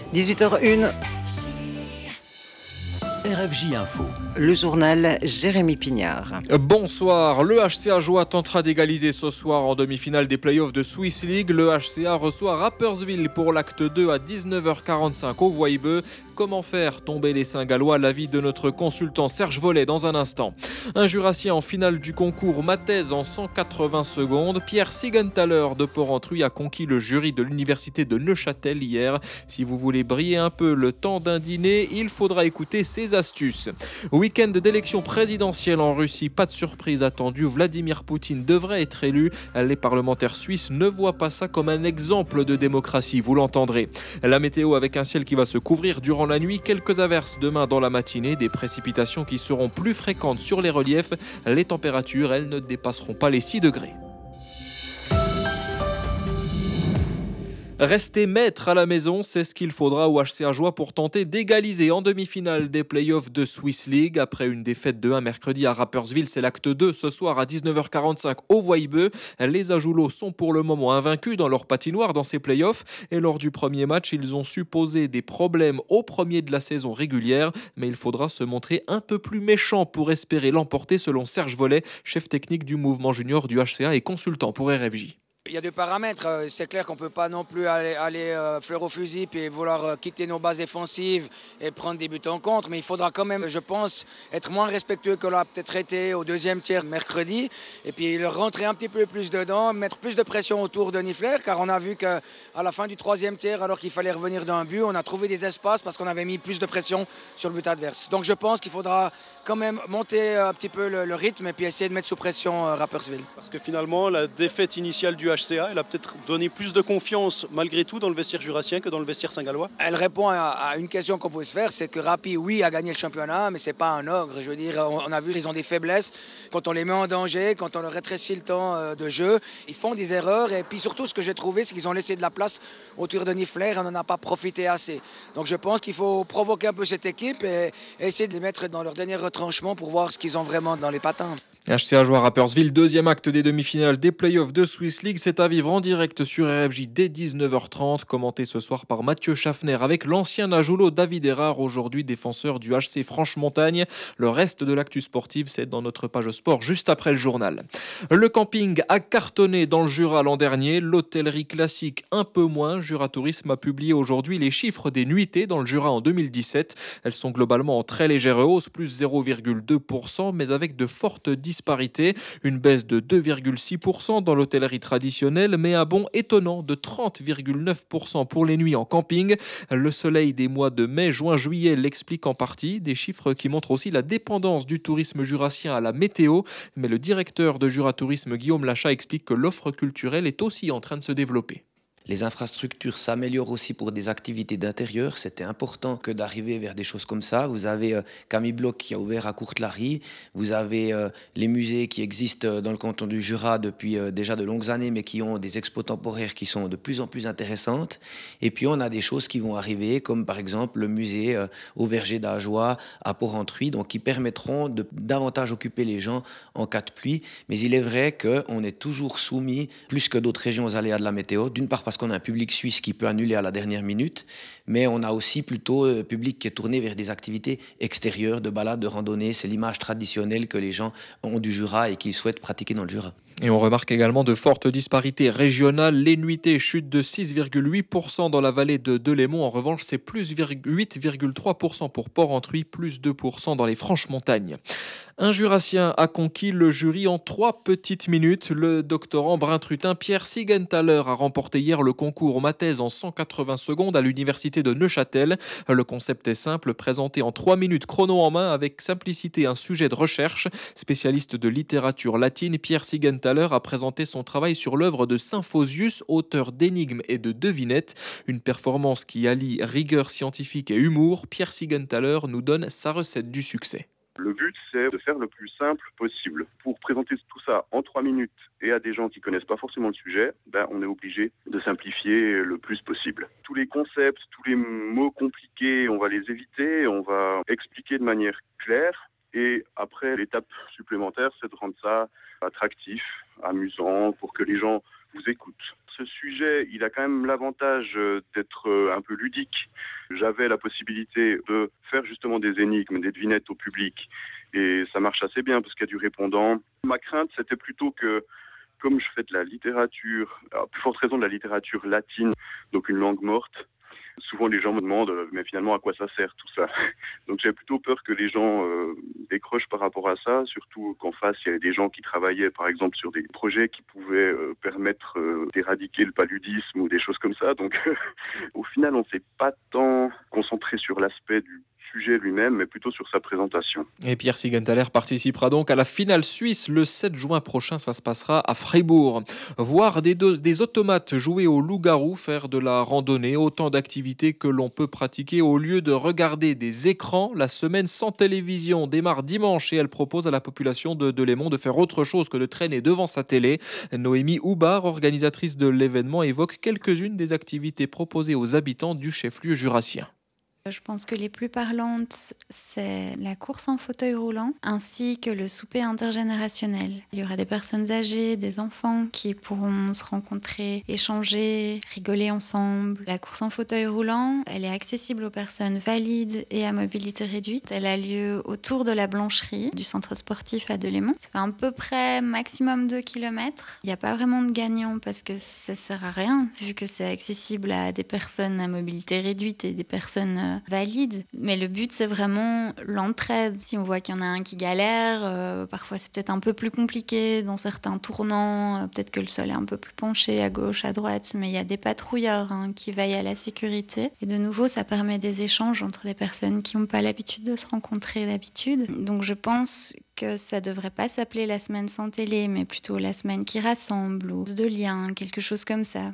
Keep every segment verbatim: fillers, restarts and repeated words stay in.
dix-huit heures une. R F J Info. Le journal Jérémy Pignard. Bonsoir, le H C A Joie tentera d'égaliser ce soir en demi-finale des playoffs de Swiss League. Le H C A reçoit Rapperswil pour l'acte deux à dix-neuf heures quarante-cinq au Voibeux. Comment faire tomber les Saint-Gallois? L'avis de notre consultant Serge Vollet dans un instant. Un Jurassien en finale du concours Mathèse en cent quatre-vingts secondes. Pierre Siegenthaler de Porrentruy a conquis le jury de l'université de Neuchâtel hier. Si vous voulez briller un peu le temps d'un dîner, il faudra écouter ses astuces. Week-end d'élection présidentielle en Russie, pas de surprise attendue. Vladimir Poutine devrait être élu. Les parlementaires suisses ne voient pas ça comme un exemple de démocratie, vous l'entendrez. La météo avec un ciel qui va se couvrir durant la nuit, quelques averses demain dans la matinée, des précipitations qui seront plus fréquentes sur les reliefs. Les températures, elles ne dépasseront pas les six degrés. Rester maître à la maison, c'est ce qu'il faudra au H C A Joie pour tenter d'égaliser en demi-finale des playoffs de Swiss League. Après une défaite de un mercredi à Rapperswil, c'est l'acte deux ce soir à dix-neuf heures quarante-cinq au Voibeux. Les Ajoulots sont pour le moment invaincus dans leur patinoire dans ces playoffs. Et lors du premier match, ils ont su poser des problèmes au premier de la saison régulière. Mais il faudra se montrer un peu plus méchant pour espérer l'emporter selon Serge Vollet, chef technique du mouvement junior du H C A et consultant pour R F J. Il y a deux paramètres. C'est clair qu'on ne peut pas non plus aller, aller euh, fleur au fusil et vouloir euh, quitter nos bases défensives et prendre des buts en contre. Mais il faudra quand même, je pense, être moins respectueux que l'a peut-être été au deuxième tiers mercredi. Et puis leur rentrer un petit peu plus dedans, mettre plus de pression autour de Nifler. Car on a vu qu'à la fin du troisième tiers, alors qu'il fallait revenir d'un but, on a trouvé des espaces parce qu'on avait mis plus de pression sur le but adverse. Donc je pense qu'il faudra quand même monter un petit peu le, le rythme et puis essayer de mettre sous pression euh, Rapperswil. Parce que finalement, la défaite initiale du H C A, elle a peut-être donné plus de confiance malgré tout dans le vestiaire jurassien que dans le vestiaire saint-gallois. Elle répond à, à une question qu'on peut se faire, c'est que Rapi, oui, a gagné le championnat, mais c'est pas un ogre. Je veux dire, on, on a vu qu'ils ont des faiblesses. Quand on les met en danger, quand on leur rétrécit le temps euh, de jeu, ils font des erreurs. Et puis surtout, ce que j'ai trouvé, c'est qu'ils ont laissé de la place autour de Nifler et on n'en a pas profité assez. Donc je pense qu'il faut provoquer un peu cette équipe et, et essayer de les mettre dans leur dernier retranchement pour voir ce qu'ils ont vraiment dans les patins. H C A Joie Rapperswil, deuxième acte des demi-finales des playoffs de Swiss League. C'est à vivre en direct sur R F J dès dix-neuf heures trente. Commenté ce soir par Mathieu Schaffner avec l'ancien Ajoulot David Erard, aujourd'hui défenseur du H C Franche-Montagne. Le reste de l'actu sportive, c'est dans notre page sport juste après le journal. Le camping a cartonné dans le Jura l'an dernier. L'hôtellerie classique un peu moins. Jura Tourisme a publié aujourd'hui les chiffres des nuitées dans le Jura en deux mille dix-sept. Elles sont globalement en très légère hausse, plus zéro virgule deux pour cent, mais avec de fortes disparité, une baisse de deux virgule six pour cent dans l'hôtellerie traditionnelle, mais un bond étonnant de trente virgule neuf pour cent pour les nuits en camping. Le soleil des mois de mai, juin, juillet l'explique en partie, des chiffres qui montrent aussi la dépendance du tourisme jurassien à la météo, mais le directeur de Jura Tourisme, Guillaume Lachat, explique que l'offre culturelle est aussi en train de se développer. Les infrastructures s'améliorent aussi pour des activités d'intérieur. C'était important que d'arriver vers des choses comme ça. Vous avez euh, Camille Bloch qui a ouvert à Courtelary. Vous avez euh, les musées qui existent dans le canton du Jura depuis euh, déjà de longues années, mais qui ont des expos temporaires qui sont de plus en plus intéressantes. Et puis on a des choses qui vont arriver, comme par exemple le musée euh, au Verger d'Ajoie à Porrentruy, donc qui permettront de davantage occuper les gens en cas de pluie. Mais il est vrai qu'on est toujours soumis, plus que d'autres régions, aux aléas de la météo. D'une part parce qu'on a un public suisse qui peut annuler à la dernière minute, mais on a aussi plutôt un public qui est tourné vers des activités extérieures, de balades, de randonnées. C'est l'image traditionnelle que les gens ont du Jura et qu'ils souhaitent pratiquer dans le Jura. Et on remarque également de fortes disparités régionales. Les nuitées chutent de six virgule huit pour cent dans la vallée de Delémont. En revanche, c'est plus huit virgule trois pour cent pour Porrentruy, plus deux pour cent dans les Franches-Montagnes. Un Jurassien a conquis le jury en trois petites minutes. Le doctorant brun-trutin Pierre Siegenthaler a remporté hier le concours Mathèse en cent quatre-vingts secondes à l'université de Neuchâtel. Le concept est simple, présenté en trois minutes chrono en main avec simplicité un sujet de recherche. Spécialiste de littérature latine, Pierre Siegenthaler a présenté son travail sur l'œuvre de Symphosius, auteur d'énigmes et de devinettes. Une performance qui allie rigueur scientifique et humour. Pierre Siegenthaler nous donne sa recette du succès. Le but, c'est de faire le plus simple possible. Pour présenter tout ça en trois minutes et à des gens qui connaissent pas forcément le sujet, ben, on est obligé de simplifier le plus possible. Tous les concepts, tous les mots compliqués, on va les éviter, on va expliquer de manière claire. Et après, l'étape supplémentaire, c'est de rendre ça attractif, amusant, pour que les gens vous écoutent. ce sujet, il a quand même l'avantage d'être un peu ludique. J'avais la possibilité de faire justement des énigmes, des devinettes au public. Et ça marche assez bien parce qu'il y a du répondant. Ma crainte, c'était plutôt que, comme je fais de la littérature, à plus forte raison de la littérature latine, donc une langue morte, souvent les gens me demandent mais finalement à quoi ça sert tout ça. Donc j'ai plutôt peur que les gens euh, décrochent par rapport à ça, surtout qu'en face il y avait des gens qui travaillaient par exemple sur des projets qui pouvaient euh, permettre euh, d'éradiquer le paludisme ou des choses comme ça. Donc au final on ne s'est pas tant concentré sur l'aspect du sujet lui-même, mais plutôt sur sa présentation. Et Pierre Siegenthaler participera donc à la finale suisse le sept juin prochain. Ça se passera à Fribourg. Voir des, do- des automates jouer au loup-garou, faire de la randonnée, autant d'activités que l'on peut pratiquer au lieu de regarder des écrans. La semaine sans télévision démarre dimanche et elle propose à la population de Delémont de faire autre chose que de traîner devant sa télé. Noémie Houbar, organisatrice de l'événement, évoque quelques-unes des activités proposées aux habitants du chef-lieu jurassien. Je pense que les plus parlantes, c'est la course en fauteuil roulant ainsi que le souper intergénérationnel. Il y aura des personnes âgées, des enfants qui pourront se rencontrer, échanger, rigoler ensemble. La course en fauteuil roulant, elle est accessible aux personnes valides et à mobilité réduite. Elle a lieu autour de la Blancherie du centre sportif à Delémont. Ça fait à peu près maximum deux kilomètres. Il n'y a pas vraiment de gagnant parce que ça ne sert à rien vu que c'est accessible à des personnes à mobilité réduite et des personnes valide, mais le but c'est vraiment l'entraide. Si on voit qu'il y en a un qui galère, euh, parfois c'est peut-être un peu plus compliqué dans certains tournants, euh, peut-être que le sol est un peu plus penché à gauche, à droite, mais il y a des patrouilleurs hein, qui veillent à la sécurité. Et de nouveau, ça permet des échanges entre des personnes qui n'ont pas l'habitude de se rencontrer d'habitude. Donc je pense que ça ne devrait pas s'appeler la semaine sans télé, mais plutôt la semaine qui rassemble, ou de liens, quelque chose comme ça.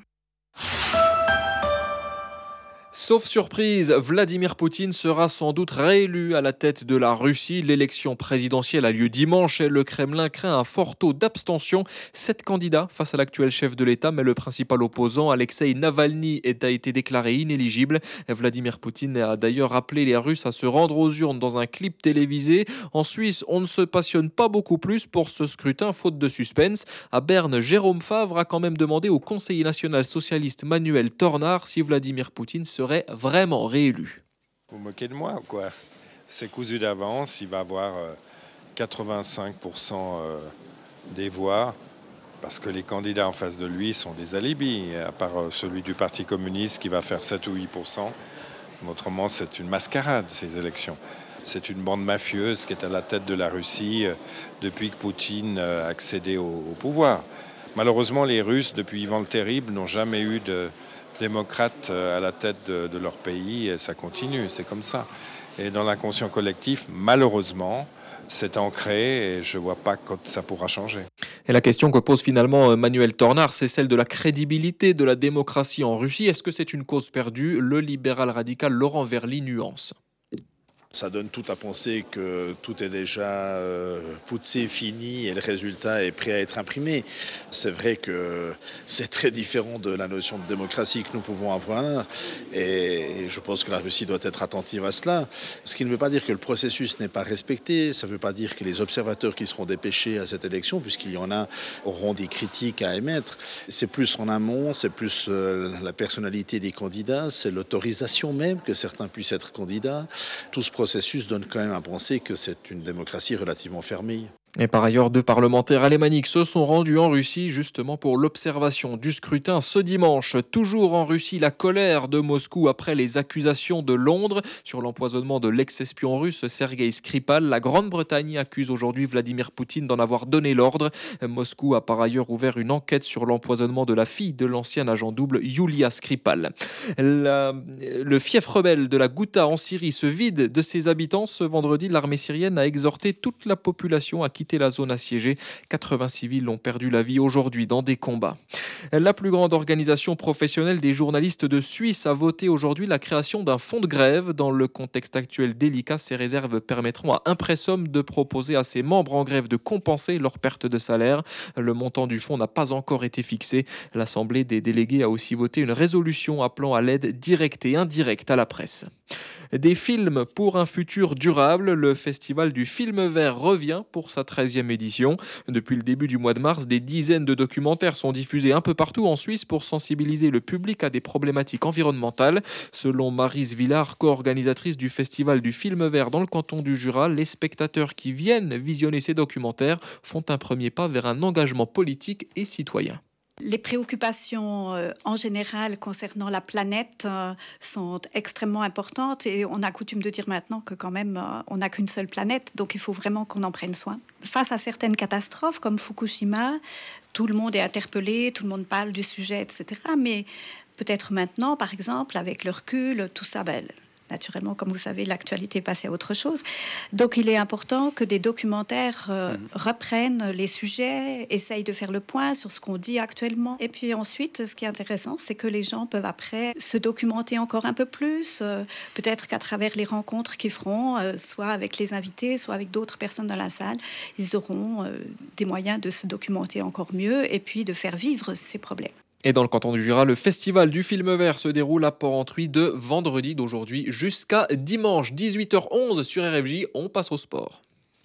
Sauf surprise, Vladimir Poutine sera sans doute réélu à la tête de la Russie. L'élection présidentielle a lieu dimanche et le Kremlin craint un fort taux d'abstention. Sept candidats face à l'actuel chef de l'État, mais le principal opposant, Alexei Navalny, a été déclaré inéligible. Vladimir Poutine a d'ailleurs appelé les Russes à se rendre aux urnes dans un clip télévisé. En Suisse, on ne se passionne pas beaucoup plus pour ce scrutin, faute de suspense. À Berne, Jérôme Favre a quand même demandé au conseiller national socialiste Manuel Tornard si Vladimir Poutine serait vraiment réélu. Vous vous moquez de moi ou quoi? C'est cousu d'avance, il va avoir quatre-vingt-cinq pour cent des voix parce que les candidats en face de lui sont des alibis, à part celui du Parti communiste qui va faire sept ou huit pour cent. Autrement, c'est une mascarade, ces élections. C'est une bande mafieuse qui est à la tête de la Russie depuis que Poutine a accédé au, au pouvoir. Malheureusement, les Russes, depuis Ivan le Terrible, n'ont jamais eu de démocrates à la tête de, de leur pays, et ça continue, c'est comme ça. Et dans l'inconscient collectif, malheureusement, c'est ancré et je ne vois pas quand ça pourra changer. Et la question que pose finalement Manuel Tornard, c'est celle de la crédibilité de la démocratie en Russie. Est-ce que c'est une cause perdue? Le libéral radical Laurent Verly nuance. Ça donne tout à penser que tout est déjà euh, poussé, fini et le résultat est prêt à être imprimé. C'est vrai que c'est très différent de la notion de démocratie que nous pouvons avoir et je pense que la Russie doit être attentive à cela. Ce qui ne veut pas dire que le processus n'est pas respecté, ça ne veut pas dire que les observateurs qui seront dépêchés à cette élection, puisqu'il y en a, auront des critiques à émettre. C'est plus en amont, c'est plus euh, la personnalité des candidats, c'est l'autorisation même que certains puissent être candidats. Tout ce processus donne quand même à penser que c'est une démocratie relativement fermée. Et par ailleurs, deux parlementaires alémaniques se sont rendus en Russie justement pour l'observation du scrutin ce dimanche. Toujours en Russie, la colère de Moscou après les accusations de Londres sur l'empoisonnement de l'ex-espion russe Sergei Skripal. La Grande-Bretagne accuse aujourd'hui Vladimir Poutine d'en avoir donné l'ordre. Moscou a par ailleurs ouvert une enquête sur l'empoisonnement de la fille de l'ancien agent double Yulia Skripal. La, le fief rebelle de la Ghouta en Syrie se vide de ses habitants. Ce vendredi, l'armée syrienne a exhorté toute la population à quitter la zone assiégée. quatre-vingts civils ont perdu la vie aujourd'hui dans des combats. La plus grande organisation professionnelle des journalistes de Suisse a voté aujourd'hui la création d'un fonds de grève. Dans le contexte actuel délicat, ces réserves permettront à Impressum de proposer à ses membres en grève de compenser leur perte de salaire. Le montant du fonds n'a pas encore été fixé. L'Assemblée des délégués a aussi voté une résolution appelant à l'aide directe et indirecte à la presse. Des films pour un futur durable, le Festival du film vert revient pour sa treizième édition. Depuis le début du mois de mars, des dizaines de documentaires sont diffusés un peu partout en Suisse pour sensibiliser le public à des problématiques environnementales. Selon Maryse Villard, co-organisatrice du Festival du film vert dans le canton du Jura, les spectateurs qui viennent visionner ces documentaires font un premier pas vers un engagement politique et citoyen. Les préoccupations euh, en général concernant la planète euh, sont extrêmement importantes et on a coutume de dire maintenant que quand même euh, on n'a qu'une seule planète, donc il faut vraiment qu'on en prenne soin. Face à certaines catastrophes comme Fukushima, tout le monde est interpellé, tout le monde parle du sujet, et cetera. Mais peut-être maintenant, par exemple, avec le recul, tout ça... Ben, naturellement, comme vous savez, l'actualité est passée à autre chose. Donc, il est important que des documentaires euh, mmh. reprennent les sujets, essayent de faire le point sur ce qu'on dit actuellement. Et puis ensuite, ce qui est intéressant, c'est que les gens peuvent après se documenter encore un peu plus. Euh, peut-être qu'à travers les rencontres qu'ils feront, euh, soit avec les invités, soit avec d'autres personnes dans la salle, ils auront euh, des moyens de se documenter encore mieux et puis de faire vivre ces problèmes. Et dans le canton du Jura, le festival du film vert se déroule à Port-Entruy de vendredi d'aujourd'hui jusqu'à dimanche dix-huit heures onze sur R F J. On passe au sport.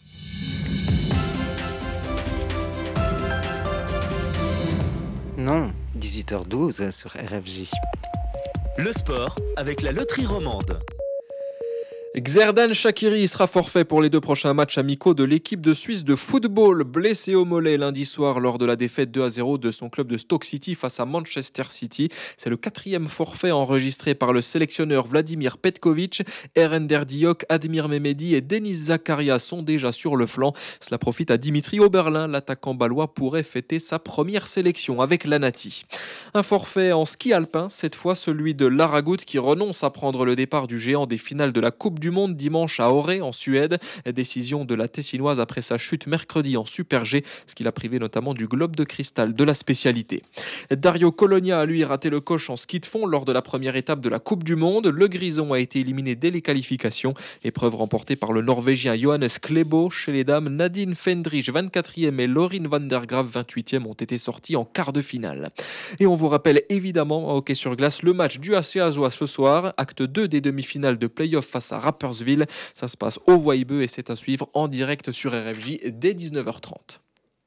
Non, dix-huit heures douze sur R F J. Le sport avec la loterie romande. Xherdan Shaqiri sera forfait pour les deux prochains matchs amicaux de l'équipe de Suisse de football, blessé au mollet lundi soir lors de la défaite deux à zéro de son club de Stoke City face à Manchester City. C'est le quatrième forfait enregistré par le sélectionneur Vladimir Petkovic. Erender Diok, Admir Mehmedi et Denis Zakaria sont déjà sur le flanc. Cela profite à Dimitri Oberlin. L'attaquant balois pourrait fêter sa première sélection avec l'Anati. Un forfait en ski alpin, cette fois celui de Laragut qui renonce à prendre le départ du géant des finales de la Coupe du Monde dimanche à Åre en Suède. Décision de la Tessinoise après sa chute mercredi en Super G, ce qui l'a privé notamment du globe de cristal de la spécialité. Dario Colonia a lui raté le coche en ski de fond lors de la première étape de la Coupe du Monde. Le Grison a été éliminé dès les qualifications. Épreuve remportée par le Norvégien Johannes Klebo. Chez les dames, Nadine Fendrich vingt-quatrième et Lorin van der Graaf vingt-huitième ont été sortis en quart de finale. Et on vous rappelle évidemment en hockey sur glace le match du A C Azois ce soir, acte deux des demi-finales de play-off face à Rapperswil. Ça se passe au Voibeux et c'est à suivre en direct sur R F J dès dix-neuf heures trente.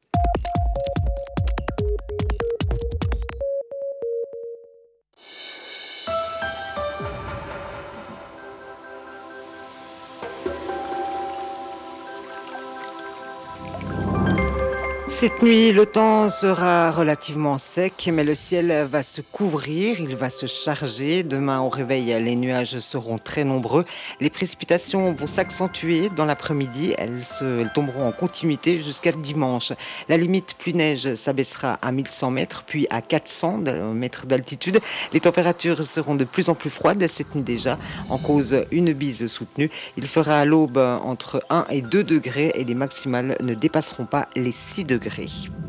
Cette nuit, le temps sera relativement sec, mais le ciel va se couvrir, il va se charger. Demain, au réveil, les nuages seront très nombreux. Les précipitations vont s'accentuer dans l'après-midi. Elles, se, elles tomberont en continuité jusqu'à dimanche. La limite pluie-neige s'abaissera à mille cent mètres, puis à quatre cents mètres d'altitude. Les températures seront de plus en plus froides cette nuit déjà. En cause, une bise soutenue. Il fera à l'aube entre un et deux degrés et les maximales ne dépasseront pas les six degrés.